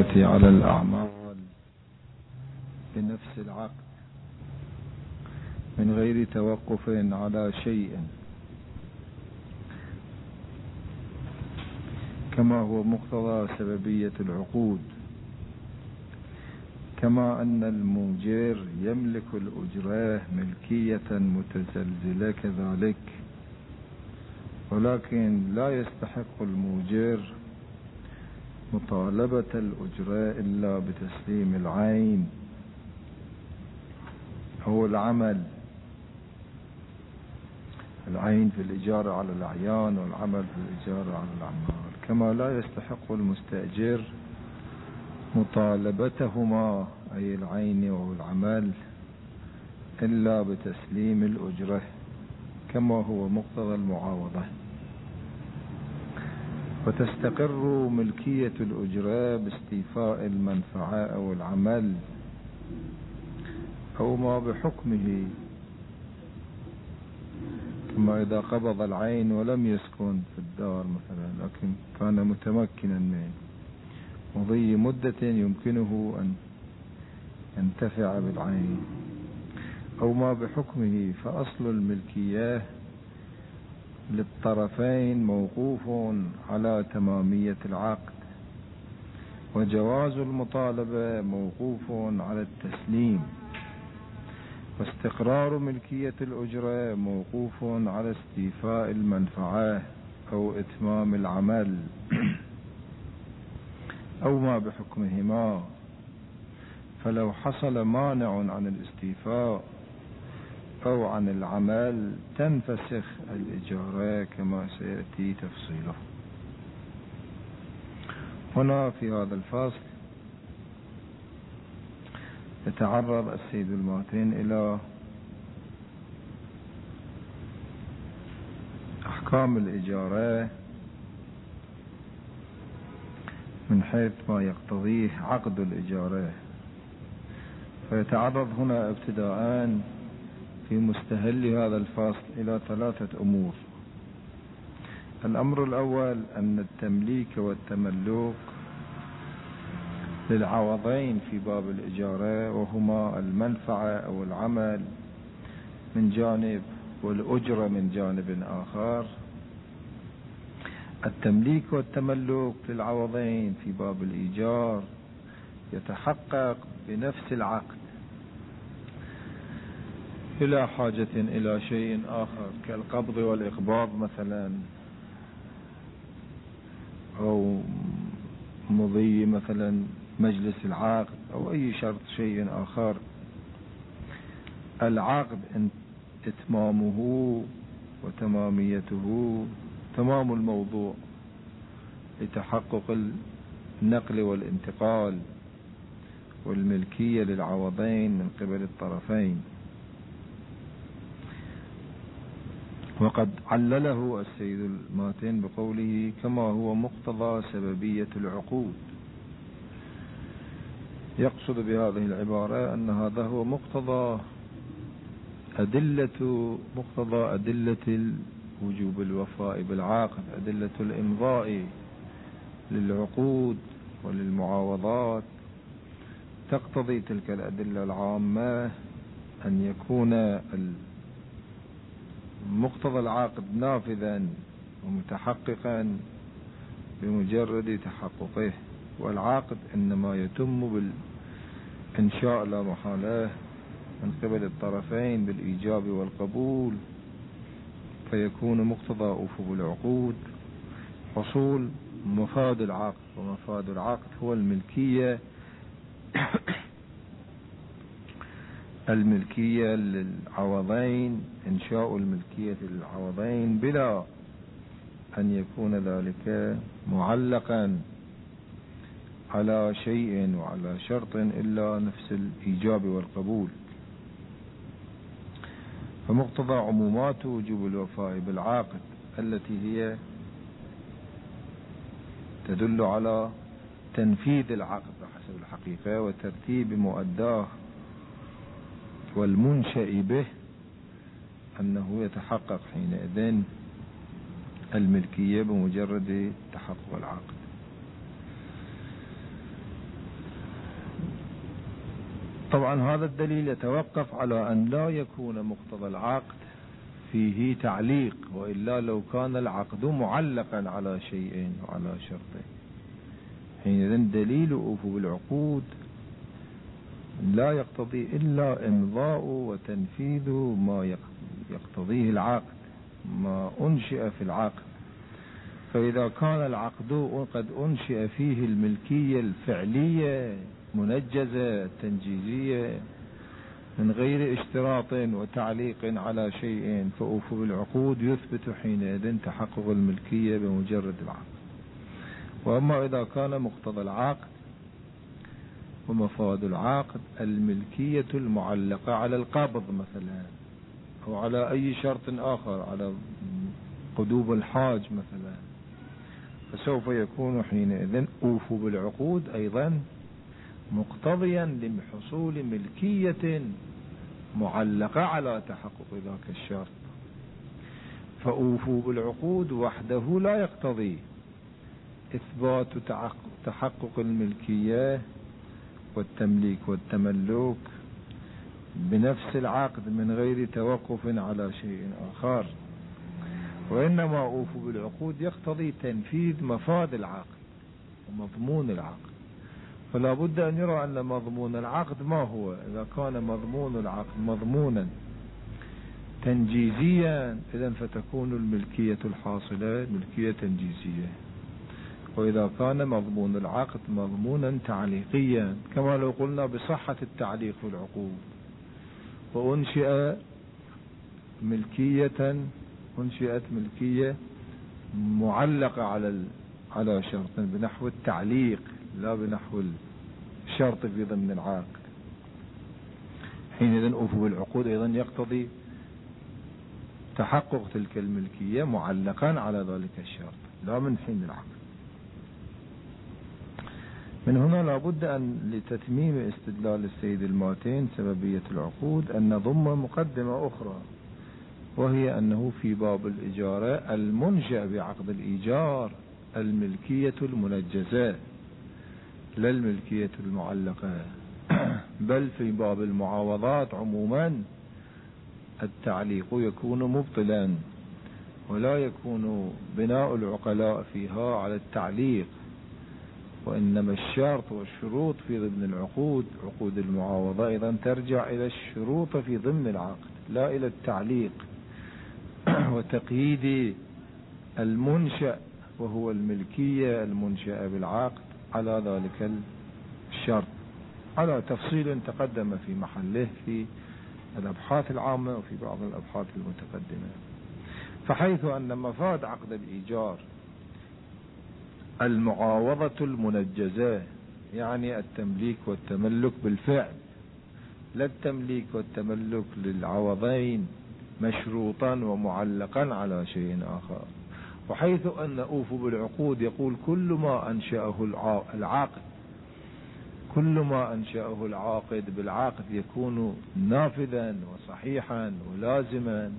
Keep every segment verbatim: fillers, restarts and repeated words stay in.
القدرة على الأعمال بنفس العقد من غير توقف على شيء، كما هو مقتضى سببية العقود، كما أن المؤجر يملك الأجرة ملكية متزلزلة كذلك، ولكن لا يستحق المؤجر مطالبة الأجرة إلا بتسليم العين أو العمل، العين في الإجارة على الأعيان والعمل في الإجارة على الأعمال، كما لا يستحق المستأجر مطالبتهما أي العين أو العمل إلا بتسليم الأجرة، كما هو مقتضى المعاوضة. وتستقر ملكية الأجرة باستيفاء المنفعة أو العمل أو ما بحكمه، كما إذا قبض العين ولم يسكن في الدار مثلا، لكن كان متمكنا من مضي مدة يمكنه أن ينتفع بالعين أو ما بحكمه، فأصل الملكية للطرفين موقوف على تمامية العقد، وجواز المطالبة موقوف على التسليم، واستقرار ملكية الأجرة موقوف على استيفاء المنفعة أو إتمام العمل أو ما بحكمهما. فلو حصل مانع عن الاستيفاء أو عن العمل تنفسخ الإجارة، كما سيأتي تفصيله. هنا في هذا الفصل يتعرض السيد الماتن إلى أحكام الإجارة من حيث ما يقتضيه عقد الإجارة، فيتعرض هنا ابتداءً في مستهل هذا الفصل إلى ثلاثة أمور. الأمر الأول أن التمليك والتملك للعوضين في باب الإجارة، وهما المنفعة أو العمل من جانب والأجرة من جانب آخر. التمليك والتملك للعوضين في باب الإيجار يتحقق بنفس العقد بلا حاجة إلى شيء آخر كالقبض والإقباض مثلا، أو مضي مثلا مجلس العقد أو أي شرط شيء آخر. العقد إتمامه وتماميته تمام الموضوع لتحقق النقل والانتقال والملكية للعوضين من قبل الطرفين. وقد علله السيد الماتن بقوله كما هو مقتضى سببية العقود، يقصد بهذه العبارة أن هذا هو مقتضى أدلة مقتضى أدلة وجوب الوفاء بالعقد، أدلة الإمضاء للعقود وللمعاوضات، تقتضي تلك الأدلة العامة أن يكون مقتضى العقد نافذا ومتحققا بمجرد تحققه، والعقد إنما يتم بالإنشاء لا محالة من قبل الطرفين بالإيجاب والقبول، فيكون مقتضى أفو العقود حصول مفاد العقد، ومفاد العقد هو الملكية الملكية للعوضين، إنشاء الملكية للعوضين بلا أن يكون ذلك معلقا على شيء وعلى شرط إلا نفس الإيجاب والقبول. فمقتضى عمومات وجوب الوفاء بالعقد التي هي تدل على تنفيذ العقد بحسب الحقيقة وترتيب مؤداه والمنشأ به، أنه يتحقق حينئذ الملكية بمجرد تحقق العقد. طبعا هذا الدليل يتوقف على أن لا يكون مقتضى العقد فيه تعليق، وإلا لو كان العقد معلقا على شيء وعلى شرطين حينئذ دليل أوفوا بالعقود لا يقتضي إلا إمضاء وتنفيذ ما يقتضيه العقد، ما أنشئ في العقد. فإذا كان العقد قد أنشئ فيه الملكية الفعلية منجزة تنجيزية من غير اشتراط وتعليق على شيء، فأوفوا بالعقود يثبت حينئذ تحقق الملكية بمجرد العقد. وأما إذا كان مقتضى العقد ومفاد العقد الملكية المعلقة على القبض مثلا، أو على أي شرط آخر، على قدوم الحاج مثلا، فسوف يكون حينئذ أوفوا بالعقود أيضا مقتضيا لحصول ملكية معلقة على تحقق ذاك الشرط. فأوفوا بالعقود وحده لا يقتضي إثبات تحقق الملكية والتمليك والتملك بنفس العقد من غير توقف على شيء آخر، وإنما أوفوا بالعقود يقتضي تنفيذ مفاد العقد ومضمون العقد. فلا بد أن يرى أن مضمون العقد ما هو. إذا كان مضمون العقد مضمونا تنجيزيا إذن فتكون الملكية الحاصلة ملكية تنجيزية، وإذا كان مضمون العقد مضمونا تعليقيا كما لو قلنا بصحة التعليق في العقود، وأنشئ ملكية أنشئت ملكية معلقة على على شرط بنحو التعليق لا بنحو الشرط في ضمن العقد، حينئذ أوفوا بالعقود أيضا يقتضي تحقق تلك الملكية معلقا على ذلك الشرط لا من حين العقد. من هنا لابد أن لتتميم استدلال السيد الماتين سببية العقود أن نضم مقدمة أخرى، وهي أنه في باب الإجارة المنشأ بعقد الإيجار الملكية المنجزة لا الملكية المعلقة، بل في باب المعاوضات عموما التعليق يكون مبطلا، ولا يكون بناء العقلاء فيها على التعليق، وإنما الشرط والشروط في ضمن العقود عقود المعاوضة أيضا ترجع إلى الشروط في ضمن العقد لا إلى التعليق وتقييد المنشأ وهو الملكية المنشأة بالعقد على ذلك الشرط على تفصيل تقدم في محله في الأبحاث العامة وفي بعض الأبحاث المتقدمة. فحيث أن مفاد عقد الإيجار المعاوضة المنجزة يعني التمليك والتملك بالفعل، لا التمليك والتملك للعوضين مشروطا ومعلقا على شيء آخر. وحيث أن أوفوا بالعقود يقول كل ما أنشأه العاقد كل ما أنشأه العاقد بالعقد يكون نافذا وصحيحا ولازما،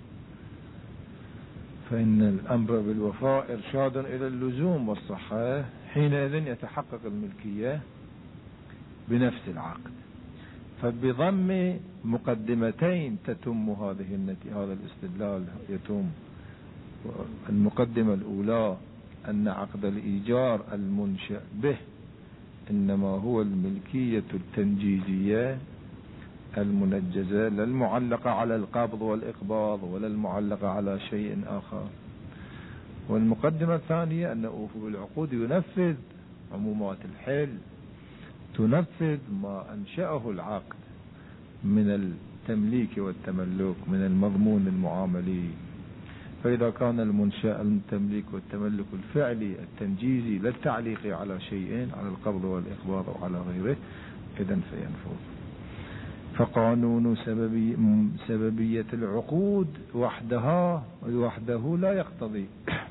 فإن الأمر بالوفاء إرشاد إلى اللزوم والصحة، حينئذ يتحقق الملكية بنفس العقد. فبضم مقدمتين تتم هذه النتيجة هذا الاستدلال يتم. المقدمة الأولى أن عقد الإيجار المنشأ به إنما هو الملكية التنجيزية المنجزة لا المعلقة على القبض والإقباض ولا المعلقة على شيء آخر. والمقدمة الثانية أن أوفوا بالعقود ينفذ عمومات الحل، تنفذ ما أنشأه العقد من التمليك والتملك من المضمون المعاملي. فإذا كان المنشأ التمليك والتملك الفعلي التنجيزي لا التعليق على شيء على القبض والإقباض أو على غيره إذن فينفذ. فقانون سببي سببية العقود وحدها وحده لا يقتضي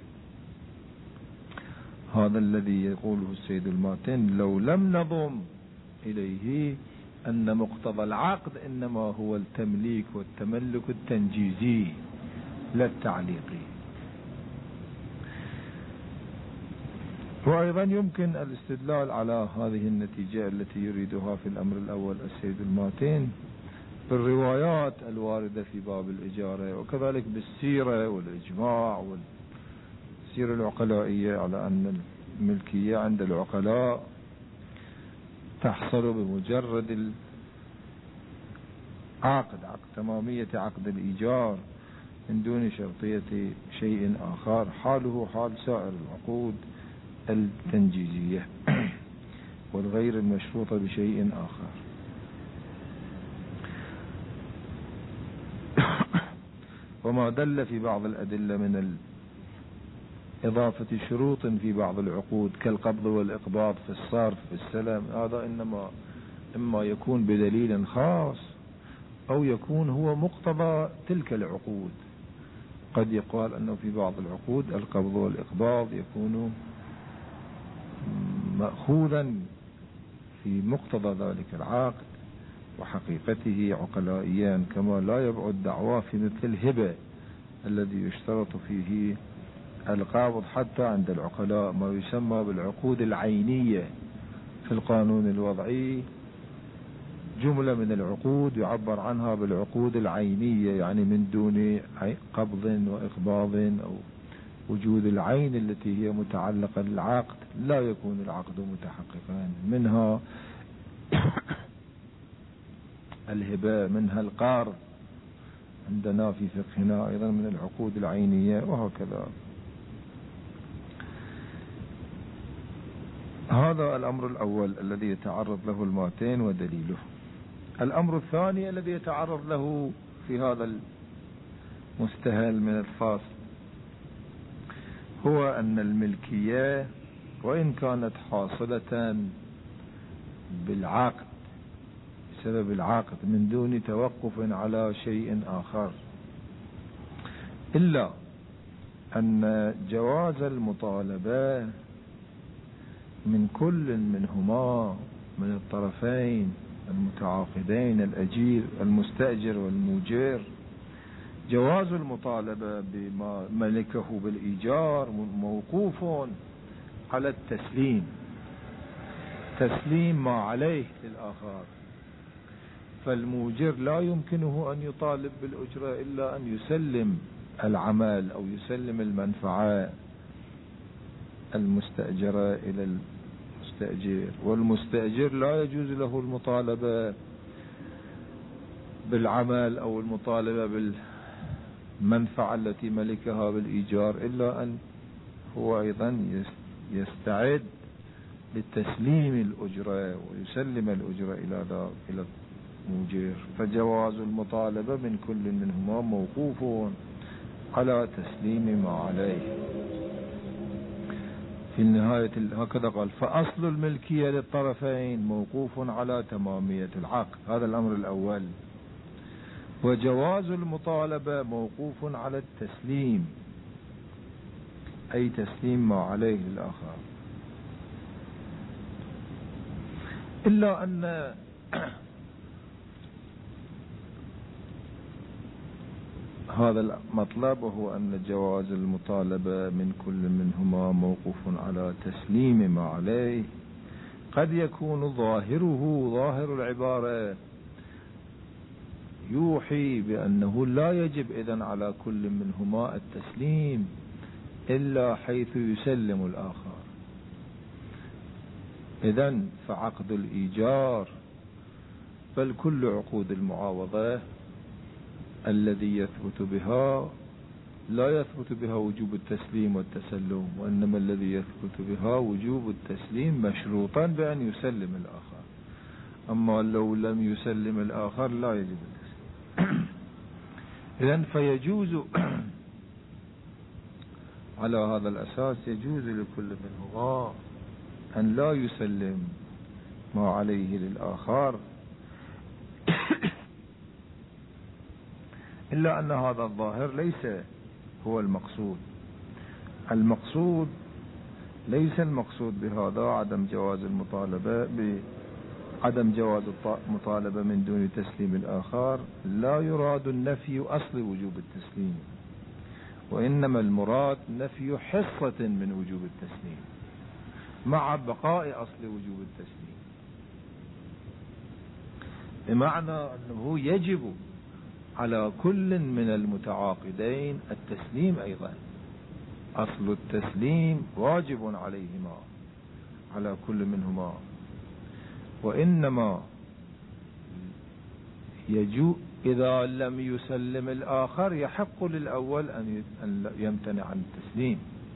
هذا الذي يقوله السيد الماتين لو لم نضم إليه أن مقتضى العقد إنما هو التمليك والتملك التنجيزي لا التعليقي. وأيضا يمكن الاستدلال على هذه النتيجة التي يريدها في الأمر الأول السيد الماتين بالروايات الواردة في باب الإجارة، وكذلك بالسيرة والإجماع والسيرة العقلائية على أن الملكية عند العقلاء تحصل بمجرد العقد، عقد تمامية عقد الإيجار من دون شرطية شيء آخر، حاله حال سائر العقود التنجيزية والغير المشروطة بشيء آخر. وما دل في بعض الأدلة من إضافة شروط في بعض العقود كالقبض والإقباض في الصرف في السلم، هذا إنما إما يكون بدليل خاص أو يكون هو مقتضى تلك العقود. قد يقال أنه في بعض العقود القبض والإقباض يكون مأخوذا في مقتضى ذلك العقد وحقيقته عقلائيا، كما لا يبعد دعواه في مثل الهبة الذي يشترط فيه القابض حتى عند العقلاء، ما يسمى بالعقود العينية في القانون الوضعي. جملة من العقود يعبر عنها بالعقود العينية، يعني من دون قبض وإقباض أو وجود العين التي هي متعلقة بالعقد لا يكون العقد متحققا. منها الهبة، منها القرض عندنا في فقهنا أيضا من العقود العينية، وهكذا. هذا الأمر الأول الذي يتعرض له الماتين ودليله. الأمر الثاني الذي يتعرض له في هذا المستهل من الفاصل هو أن الملكية وإن كانت حاصلة بالعقد بسبب العقد من دون توقف على شيء آخر، إلا أن جواز المطالبة من كل منهما من الطرفين المتعاقدين الأجير المستأجر والمؤجر، جواز المطالبة بما ملكه بالإيجار موقوف على التسليم، تسليم ما عليه للآخر. فالمؤجر لا يمكنه أن يطالب بالأجرة إلا أن يسلم العمل أو يسلم المنفعة المستأجرة إلى المستأجر، والمستأجر لا يجوز له المطالبة بالعمل أو المطالبة بالمنفعة التي ملكها بالإيجار إلا أن هو أيضا يستعد لتسليم الأجرة ويسلم الأجرة إلى إلى المؤجر. فجواز المطالبة من كل منهما موقوف على تسليم ما عليه. في النهاية هكذا قال: فأصل الملكية للطرفين موقوف على تمامية العقد. هذا الأمر الأول. وجواز المطالبة موقوف على التسليم، أي تسليم ما عليه للآخر. إلا أن هذا المطلب، وهو أن جواز المطالبة من كل منهما موقوف على تسليم ما عليه، قد يكون ظاهره ظاهر العبارة يوحي بأنه لا يجب إذن على كل منهما التسليم إلا حيث يسلم الآخر. إذن فعقد الإيجار بل كل عقود المعاوضة الذي يثبت بها لا يثبت بها وجوب التسليم والتسلم، وإنما الذي يثبت بها وجوب التسليم مشروطا بأن يسلم الآخر. أما لو لم يسلم الآخر لا يجب التسليم. إذن فيجوز على هذا الأساس يجوز لكل منهما أن لا يسلم ما عليه للآخر، إلا أن هذا الظاهر ليس هو المقصود. المقصود ليس المقصود بهذا عدم جواز المطالبة بعدم جواز المطالبة من دون تسليم الآخر. لا يراد النفي أصل وجوب التسليم، وإنما المراد نفي حصة من وجوب التسليم. مع بقاء أصل وجوب التسليم، بمعنى أنه يجب على كل من المتعاقدين التسليم أيضا. أصل التسليم واجب عليهما، على كل منهما، وإنما يجوز إذا لم يسلم الآخر يحق للأول أن يمتنع عن التسليم.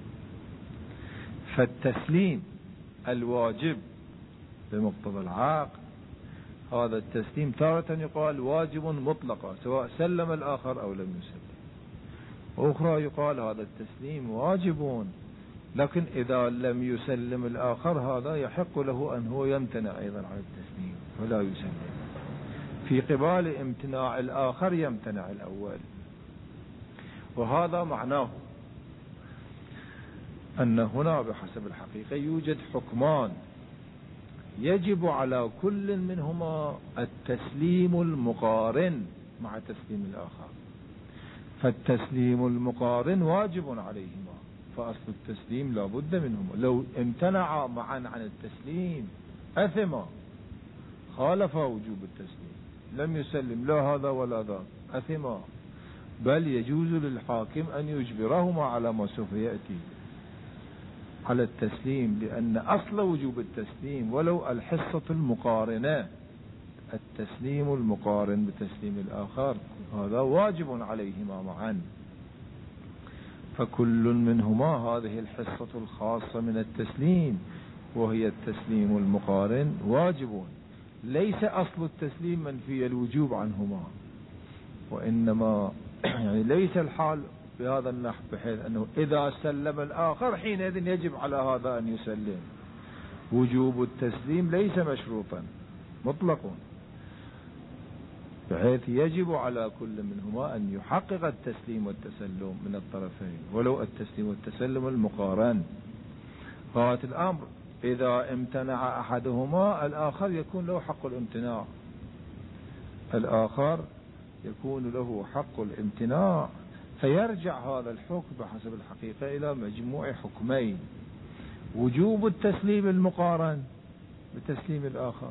فالتسليم الواجب بمقتضى العقد، هذا التسليم تارة يقال واجب مطلقا سواء سلم الآخر أو لم يسلم، وأخرى يقال هذا التسليم واجب لكن إذا لم يسلم الآخر هذا يحق له أن هو يمتنع أيضا عن التسليم ولا يسلم. في قبال امتناع الآخر يمتنع الأول. وهذا معناه أن هنا بحسب الحقيقة يوجد حكمان يجب على كل منهما التسليم المقارن مع تسليم الآخر. فالتسليم المقارن واجب عليهما، فأصل التسليم لا بد منهما. لو امتنعا معا عن التسليم أثما، خالف وجوب التسليم، لم يسلم لا هذا ولا ذاك، أثما، بل يجوز للحاكم أن يجبرهما على ما سوف يأتي على التسليم، لأن أصل وجوب التسليم ولو الحصة المقارنة، التسليم المقارن بتسليم الآخر، هذا واجب عليهما معا. فكل منهما هذه الحصة الخاصة من التسليم وهي التسليم المقارن واجب، ليس أصل التسليم منفي الوجوب عنهما، وإنما يعني ليس الحال بهذا النحو بحيث أنه إذا سلم الآخر حينئذ يجب على هذا أن يسلم. وجوب التسليم ليس مشروطا مطلق، بحيث يجب على كل منهما أن يحقق التسليم والتسلم من الطرفين ولو التسليم والتسلم المقارن. غاية الأمر إذا امتنع أحدهما الآخر يكون له حق الامتناع، الآخر يكون له حق الامتناع، فيرجع هذا الحكم بحسب الحقيقة إلى مجموع حكمين: وجوب التسليم المقارن بتسليم الآخر،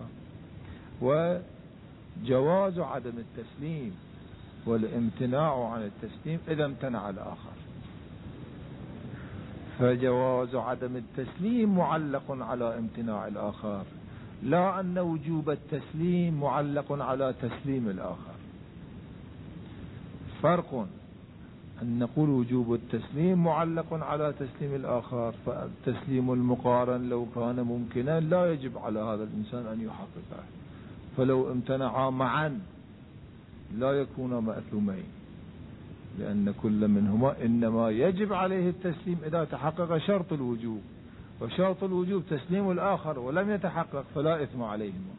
وجواز عدم التسليم والامتناع عن التسليم إذا امتنع الآخر. فجواز عدم التسليم معلق على امتناع الآخر، لا أن وجوب التسليم معلق على تسليم الآخر. فرق أن نقول وجوب التسليم معلق على تسليم الآخر، فالتسليم المقارن لو كان ممكنا لا يجب على هذا الإنسان أن يحققه، فلو امتنعا معا لا يكون مأثومين، لأن كل منهما إنما يجب عليه التسليم إذا تحقق شرط الوجوب، وشرط الوجوب تسليم الآخر ولم يتحقق فلا إثم عليهما.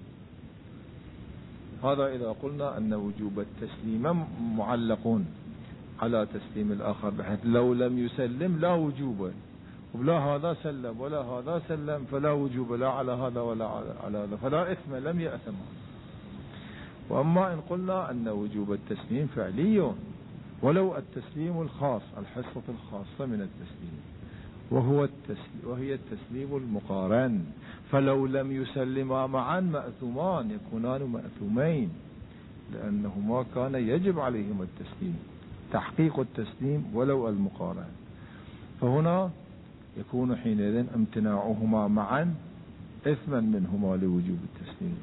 هذا إذا قلنا أن وجوب التسليم معلق على تسليم الآخر، بحيث لو لم يسلم لا وجوب، ولا هذا سلم ولا هذا سلم فلا وجوب لا على هذا ولا على هذا، فلا إثم، لم يأثم. وأما إن قلنا أن وجوب التسليم فعلي ولو التسليم الخاص، الحصة الخاصة من التسليم، وهو التسليم وهي التسليم المقارن، فلو لم يسلما معا مأثومان، يكونان مأثومين، لأنهما كان يجب عليهما التسليم، تحقيق التسليم ولو المقارن. فهنا يكون حينئذ امتناعهما معا إثما منهما لوجوب التسليم.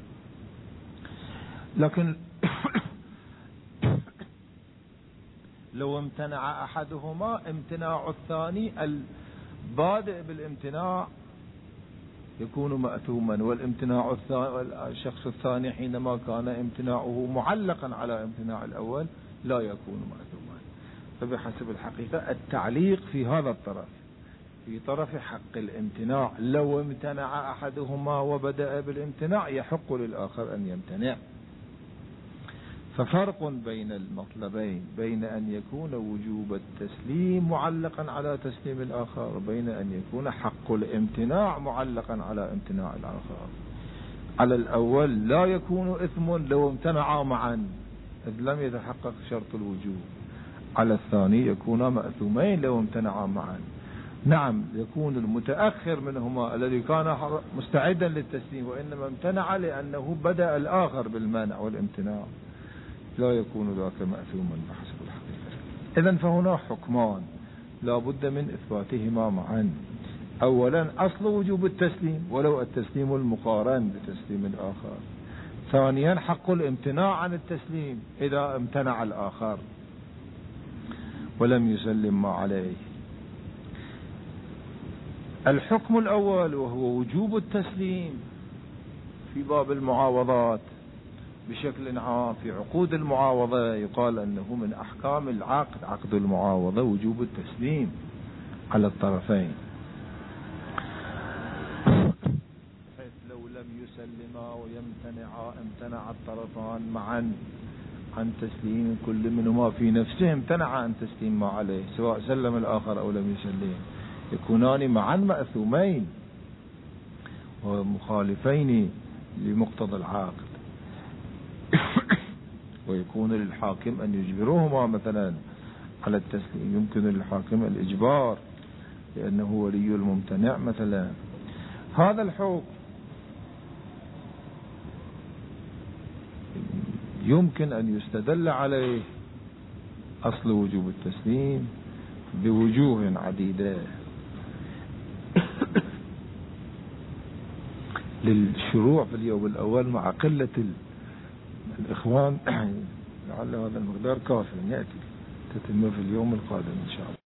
لكن لو امتنع أحدهما امتناع الثاني البادئ بالامتناع يكون مأثوما، والامتناع الثاني الشخص الثاني حينما كان امتناعه معلقا على امتناع الأول لا يكون مأثوما. فبحسب الحقيقة التعليق في هذا الطرف، في طرف حق الامتناع، لو امتنع أحدهما وبدأ بالامتناع يحق للآخر أن يمتنع. ففرق بين المطلبين، بين أن يكون وجوب التسليم معلقا على تسليم الآخر وبين أن يكون حق الامتناع معلقا على امتناع الآخر. على الأول لا يكون إثم لو امتنعا معا إذ لم يتحقق شرط الوجوب، على الثاني يكون مأثومين لو امتنعا معا. نعم يكون المتأخر منهما الذي كان مستعدا للتسليم وإنما امتنع لأنه بدأ الآخر بالمنع والامتناع لا يكون ذاك مأثوما بحسب الحقيقة. إذن فهنا حكمان لا بد من إثباتهما معا. أولا أصل وجوب التسليم ولو التسليم المقارن بتسليم الآخر. ثانيا حق الامتناع عن التسليم إذا امتنع الآخر ولم يسلم ما عليه. الحكم الأول وهو وجوب التسليم في باب المعاوضات بشكل عام. في عقود المعاوضة يقال أنه من أحكام العقد عقد المعاوضة وجوب التسليم على الطرفين، حيث لو لم يسلما ويمتنعا امتنع الطرفان معا عن تسليم كل منهما في نفسه، امتنع عن تسليم ما عليه سواء سلم الآخر أو لم يسلم، يكونان معا مأثومين ومخالفين لمقتضى العقد، ويكون للحاكم أن يجبرهما مثلا على التسليم. يمكن للحاكم الإجبار لأنه ولي الممتنع مثلا. هذا الحكم يمكن أن يستدل عليه أصل وجوب التسليم بوجوه عديدة للشروع في اليوم الأول مع قلة الإخوان. لعل هذا المقدار كافي، نأتي تتم في اليوم القادم إن شاء الله.